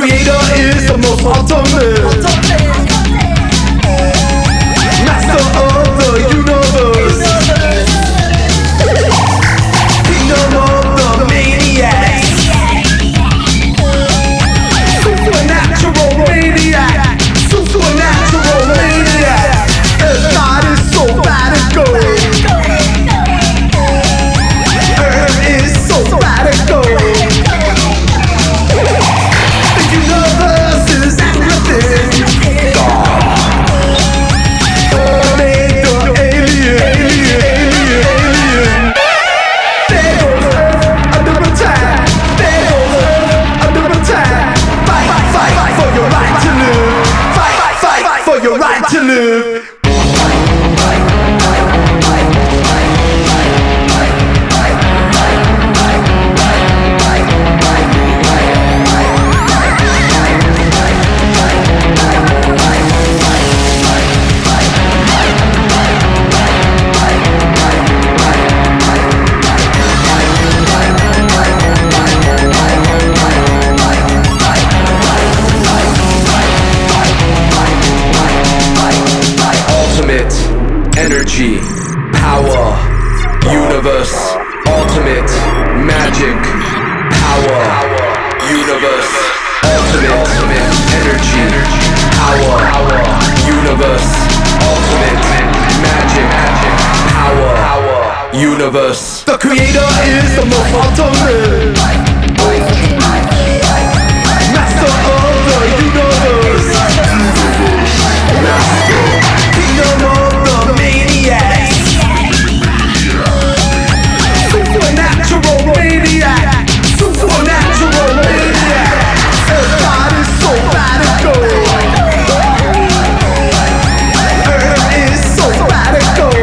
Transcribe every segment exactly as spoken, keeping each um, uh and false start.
creator is the most ultimate master of the universe, kingdom of the maniacs, supernatural maniac, supernatural maniac. Earth God is so radical, Earth is so radical. The universe is everything. God made the alien, alien, alien, alien. There goes Earth under attack. There goes Earth under attack. Fight, fight, fight for your right to live. Fight, fight, fight for your right to live. Energy, power, universe, ultimate, magic, power, universe, ultimate, energy, power, universe, ultimate, magic, power, universe. The creator is the most ultimate master of the universe, master, kingdom of the maniacs, supernatural maniac, supernatural maniac. Earth God is so radical, Earth is so radical.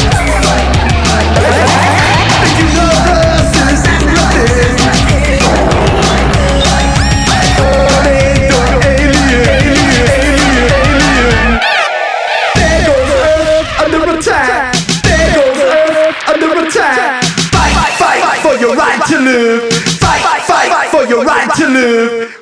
The universe is everything. Made the alien, alien, alien. There goes Earth under attack. There goes Earth under attack. Fight, fight, fight for your right to live. Fight, fight, fight for your right to live.